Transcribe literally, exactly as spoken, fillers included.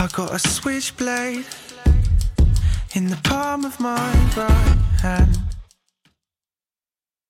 I got a switchblade in the palm of my right hand.